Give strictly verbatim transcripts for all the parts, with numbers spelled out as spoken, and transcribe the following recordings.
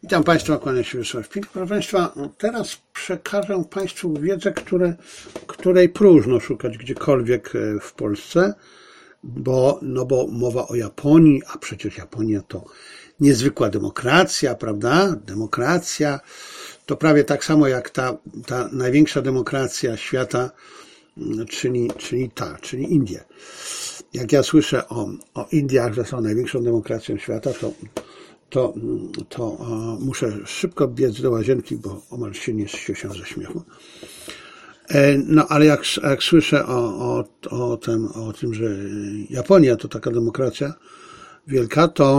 Witam Państwa, kłaniam się Wiesław Pik. Proszę Państwa, teraz przekażę Państwu wiedzę, które, której próżno szukać gdziekolwiek w Polsce, bo, no bo mowa o Japonii, a przecież Japonia to niezwykła demokracja, prawda? Demokracja to prawie tak samo jak ta, ta największa demokracja świata, czyli, czyli ta, czyli Indie. Jak ja słyszę o, o Indiach, że są największą demokracją świata, to to, to uh, muszę szybko biec do łazienki, bo omal się nie ściusiam ze śmiechu. E, no ale jak, jak słyszę o, o, o, tym, o tym, że Japonia to taka demokracja wielka, to,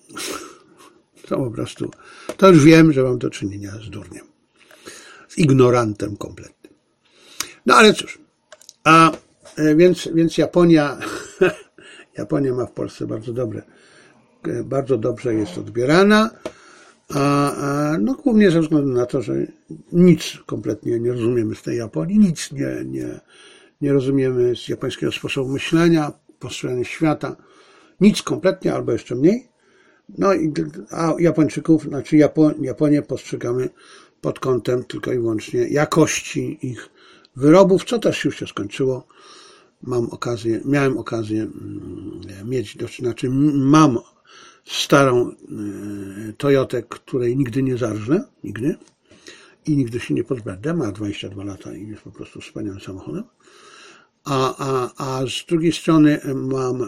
to po prostu, to już wiem, że mam do czynienia z durniem. Z ignorantem kompletnym. No ale cóż, a więc, więc Japonia, Japonia ma w Polsce bardzo dobre bardzo dobrze jest odbierana, a, a no głównie ze względu na to, że nic kompletnie nie rozumiemy z tej Japonii, nic nie, nie, nie rozumiemy z japońskiego sposobu myślenia, postrzegania świata, nic kompletnie, albo jeszcze mniej. No i a Japończyków, znaczy Japo, Japonię postrzegamy pod kątem tylko i wyłącznie jakości ich wyrobów, co też już się skończyło. Mam okazję, miałem okazję mieć, znaczy mam starą Toyotę, której nigdy nie zarżnę, nigdy i nigdy się nie pozbędę, ma dwadzieścia dwa lata i jest po prostu wspaniałym samochodem. A, a, a z drugiej strony mam,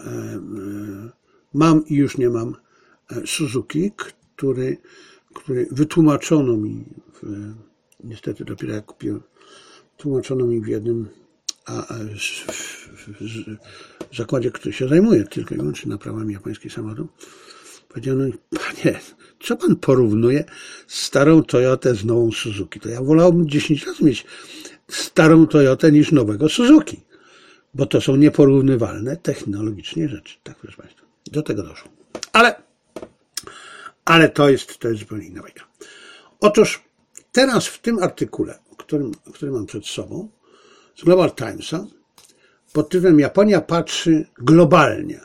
mam i już nie mam Suzuki, który, który wytłumaczono mi, w, niestety dopiero jak kupiłem, tłumaczono mi w jednym a w, w, w zakładzie, który się zajmuje tylko i wyłącznie naprawami japońskich samochodów, powiedziano, panie, co pan porównuje starą Toyotę z nową Suzuki? To ja wolałbym dziesięć razy mieć starą Toyotę niż nowego Suzuki, bo to są nieporównywalne technologicznie rzeczy. Tak, proszę Państwa, do tego doszło. Ale, ale to jest, to jest zupełnie inna bajka. Otóż teraz w tym artykule, którym, który mam przed sobą, z Global Timesa, pod tytułem Japonia patrzy globalnie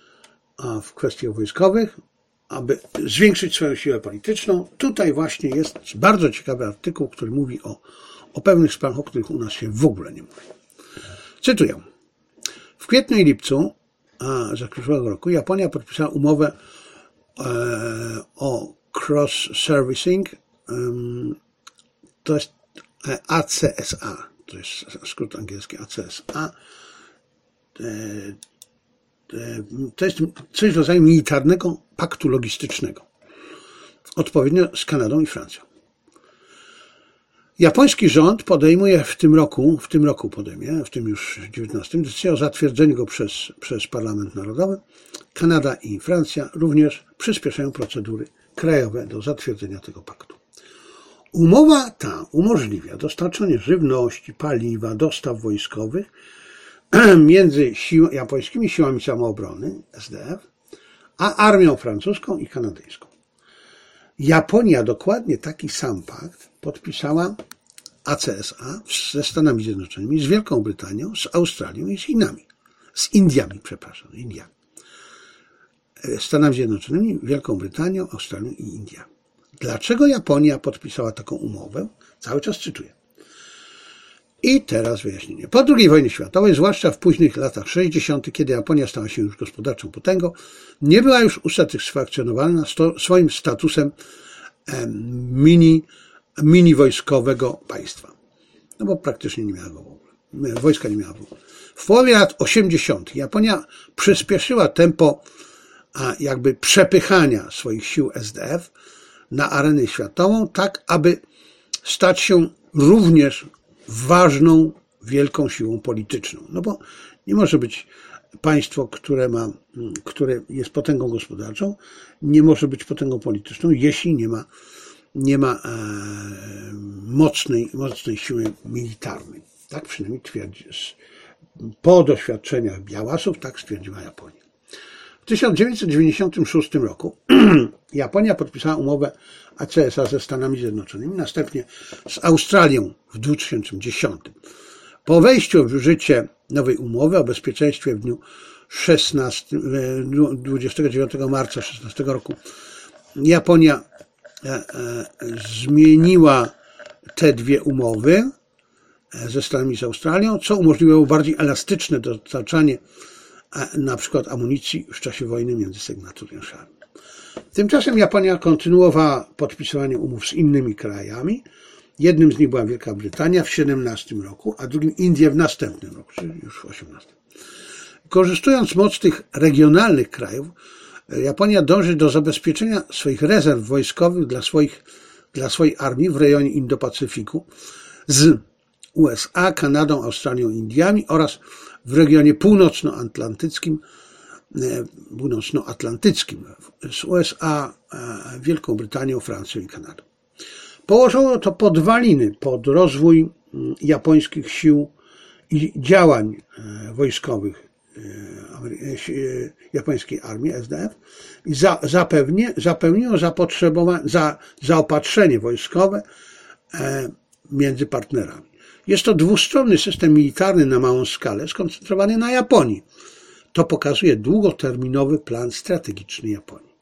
w kwestiach wojskowych, aby zwiększyć swoją siłę polityczną. Tutaj właśnie jest bardzo ciekawy artykuł, który mówi o, o pewnych sprawach, o których u nas się w ogóle nie mówi. Cytuję. W kwietniu i lipcu zeszłego roku Japonia podpisała umowę e, o cross-servicing, um, to jest A C S A. To jest skrót angielski A C S A. To jest coś w rodzaju militarnego paktu logistycznego. Odpowiednio z Kanadą i Francją. Japoński rząd podejmuje w tym roku, w tym roku podejmie, w tym już dziewiętnastym, decyzję o zatwierdzeniu go przez, przez Parlament Narodowy. Kanada i Francja również przyspieszają procedury krajowe do zatwierdzenia tego paktu. Umowa ta umożliwia dostarczanie żywności, paliwa, dostaw wojskowych między sił, japońskimi siłami samoobrony, S D F, a armią francuską i kanadyjską. Japonia dokładnie taki sam pakt podpisała A C S A ze Stanami Zjednoczonymi, z Wielką Brytanią, z Australią i z Chinami. Z Indiami, przepraszam, Indiami. Stanami Zjednoczonymi, Wielką Brytanią, Australią i Indiami. Dlaczego Japonia podpisała taką umowę? Cały czas cytuję. I teraz wyjaśnienie. Po drugiej wojnie światowej, zwłaszcza w późnych latach sześćdziesiątych, kiedy Japonia stała się już gospodarczą potęgą, nie była już usatysfakcjonowana swoim statusem mini, mini wojskowego państwa. No bo praktycznie nie miała go w ogóle. Wojska nie miała w ogóle. W połowie lat osiemdziesiątych Japonia przyspieszyła tempo a jakby przepychania swoich sił S D F na arenę światową, tak aby stać się również ważną, wielką siłą polityczną. No bo nie może być państwo, które ma, które jest potęgą gospodarczą, nie może być potęgą polityczną, jeśli nie ma, nie ma e, mocnej, mocnej siły militarnej. Tak przynajmniej twierdzi, po doświadczeniach Białasów, tak stwierdziła Japonia. W tysiąc dziewięćset dziewięćdziesiątym szóstym roku Japonia podpisała umowę A C S A ze Stanami Zjednoczonymi, następnie z Australią w dwa tysiące dziesiątym. Po wejściu w życie nowej umowy o bezpieczeństwie w dniu dwudziestego dziewiątego marca dwa tysiące szesnastego roku Japonia zmieniła te dwie umowy ze Stanami i z Australią, co umożliwiało bardziej elastyczne dostarczanie na przykład amunicji w czasie wojny między sygnatariuszami. Tymczasem Japonia kontynuowała podpisywanie umów z innymi krajami. Jednym z nich była Wielka Brytania w siedemnastym roku, a drugim Indie w następnym roku, czyli już w osiemnastym. Korzystując z mocy tych regionalnych krajów, Japonia dąży do zabezpieczenia swoich rezerw wojskowych dla, swoich, dla swojej armii w rejonie Indo-Pacyfiku z U S A, Kanadą, Australią, Indiami oraz w regionie północnoatlantyckim, północnoatlantyckim z U S A, Wielką Brytanią, Francją i Kanadą. Położono to podwaliny pod rozwój japońskich sił i działań wojskowych japońskiej armii S D F i za, zapewnie, zapełniło zapotrzebowanie, za, zaopatrzenie wojskowe między partnerami. Jest to dwustronny system militarny na małą skalę, skoncentrowany na Japonii. To pokazuje długoterminowy plan strategiczny Japonii.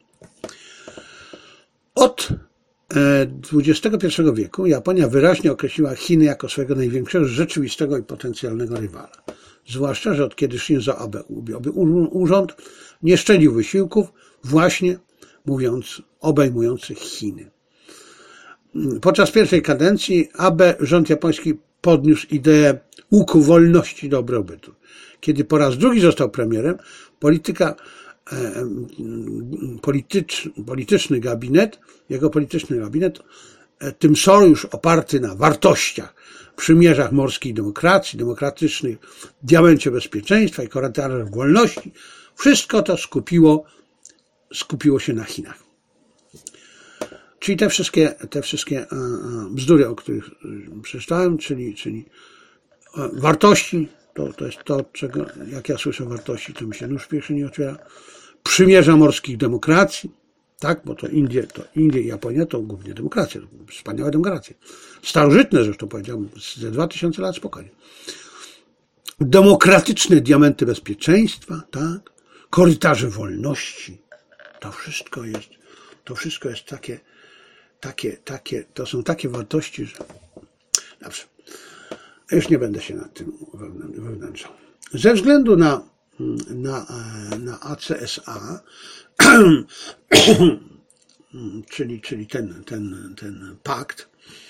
Od dwudziestego pierwszego wieku Japonia wyraźnie określiła Chiny jako swojego największego rzeczywistego i potencjalnego rywala. Zwłaszcza, że od kiedy Shinzo Abe objął urząd, nie szczędził wysiłków, właśnie mówiąc, obejmujących Chiny. Podczas pierwszej kadencji Abe rząd japoński podniósł ideę łuku wolności dobrobytu. Kiedy po raz drugi został premierem, polityka, e, politycz, polityczny gabinet, jego polityczny gabinet, e, tym sojusz oparty na wartościach, przymierzach morskiej demokracji, demokratycznych, diamencie bezpieczeństwa i korytarzach wolności, wszystko to skupiło, skupiło się na Chinach. Czyli te wszystkie, te wszystkie bzdury, o których przeczytałem, czyli, czyli wartości, to, to jest to, czego, jak ja słyszę wartości, to mi się nóż pierwszy nie otwiera. Przymierza morskich demokracji, tak, bo to Indie, to Indie i Japonia to głównie demokracja, to wspaniałe demokracje. Starożytne zresztą powiedziałem, ze dwa tysiące lat spokojnie. Demokratyczne diamenty bezpieczeństwa, tak, korytarze wolności, to wszystko jest, to wszystko jest takie, takie, takie, to są takie wartości, że dobrze, już nie będę się nad tym wewnętrzał. Ze względu na, na, na A C S A, czyli, czyli ten, ten, ten pakt,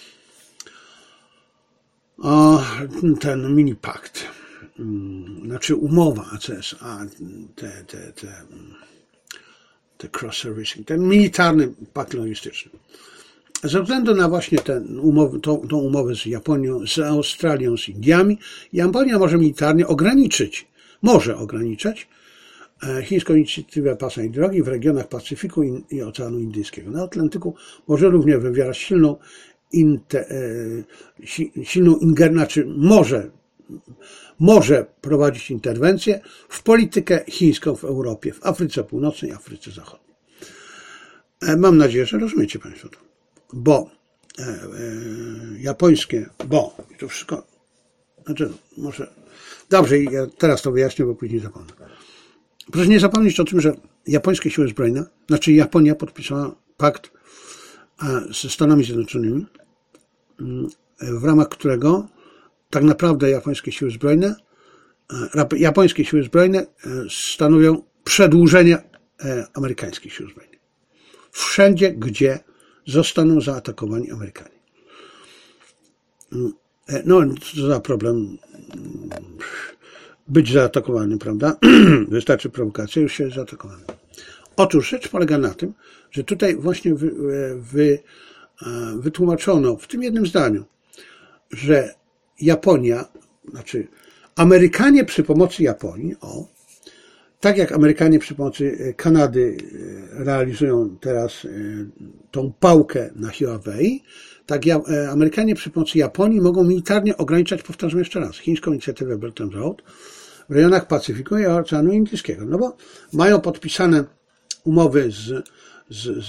ten mini pakt, znaczy umowa A C S A, te, te, te, te cross-servicing, ten militarny pakt logistyczny. Ze względu na właśnie ten umowę, tą, tą umowę z Japonią, z Australią, z Indiami, Japonia może militarnie ograniczyć, może ograniczać chińską inicjatywę pasa i drogi w regionach Pacyfiku i, i Oceanu Indyjskiego. Na Atlantyku może również wywierać silną, inte, silną ingerencję, znaczy może, może prowadzić interwencję w politykę chińską w Europie, w Afryce Północnej i Afryce Zachodniej. Mam nadzieję, że rozumiecie Państwo to. Bo e, e, japońskie, bo to wszystko, znaczy może, dobrze, ja teraz to wyjaśnię, bo później zapomnę. Proszę nie zapomnieć o tym, że japońskie siły zbrojne, znaczy Japonia podpisała pakt ze Stanami Zjednoczonymi, w ramach którego tak naprawdę japońskie siły zbrojne, japońskie siły zbrojne stanowią przedłużenie amerykańskich sił zbrojnych. Wszędzie, gdzie zostaną zaatakowani Amerykanie. No, co za problem być zaatakowanym, prawda? Wystarczy prowokacja, już się jest zaatakowany. Otóż rzecz polega na tym, że tutaj właśnie wy, wy, wytłumaczono w tym jednym zdaniu, że Japonia, znaczy Amerykanie przy pomocy Japonii, o, tak jak Amerykanie przy pomocy Kanady realizują teraz tą pałkę na Huawei, tak Amerykanie przy pomocy Japonii mogą militarnie ograniczać, powtarzam jeszcze raz, chińską inicjatywę Belt and Road w rejonach Pacyfiku i Oceanu Indyjskiego. No bo mają podpisane umowy z, z, z,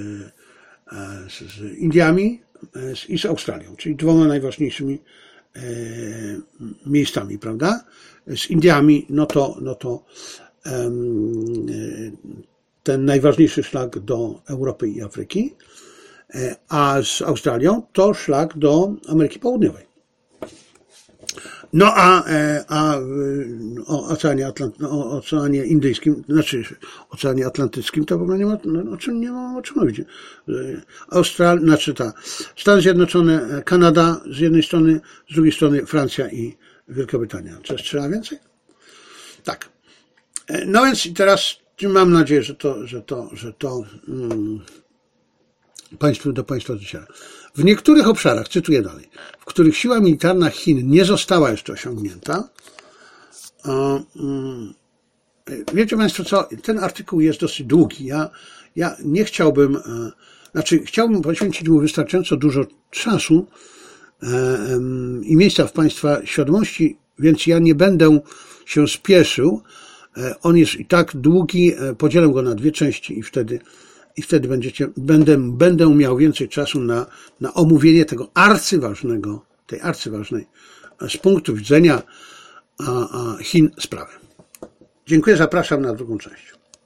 z, z Indiami i z Australią, czyli dwoma najważniejszymi miejscami, prawda? Z Indiami, no to, no to ten najważniejszy szlak do Europy i Afryki. a z Australią to szlak do Ameryki Południowej. No a, a o Oceanie, Atlant- o Oceanie Indyjskim, znaczy Oceanie Atlantyckim to w ogóle nie ma no, o czym nie ma o czym mówić. Australia, znaczy ta Stany Zjednoczone, Kanada z jednej strony, z drugiej strony Francja i Wielka Brytania. Czy trzeba więcej? Tak. No więc i teraz mam nadzieję, że to, że to, że to hmm, państwu do Państwa dociera. W niektórych obszarach, cytuję dalej, w których siła militarna Chin nie została jeszcze osiągnięta, wiecie Państwo co, ten artykuł jest dosyć długi. Ja, ja nie chciałbym, znaczy chciałbym poświęcić mu wystarczająco dużo czasu i miejsca w Państwa świadomości, więc ja nie będę się spieszył. On jest i tak długi, podzielę go na dwie części i wtedy I wtedy będziecie, będę, będę miał więcej czasu na, na omówienie tego arcyważnego, tej arcyważnej z punktu widzenia a, a Chin sprawy. Dziękuję, zapraszam na drugą część.